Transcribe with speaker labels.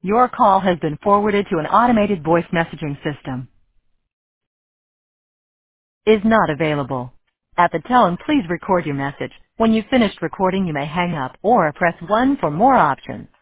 Speaker 1: Your call has been forwarded to an automated voice messaging system. Is not available. At the tone, please record your message. When you've finished recording, you may hang up or press 1 for more options.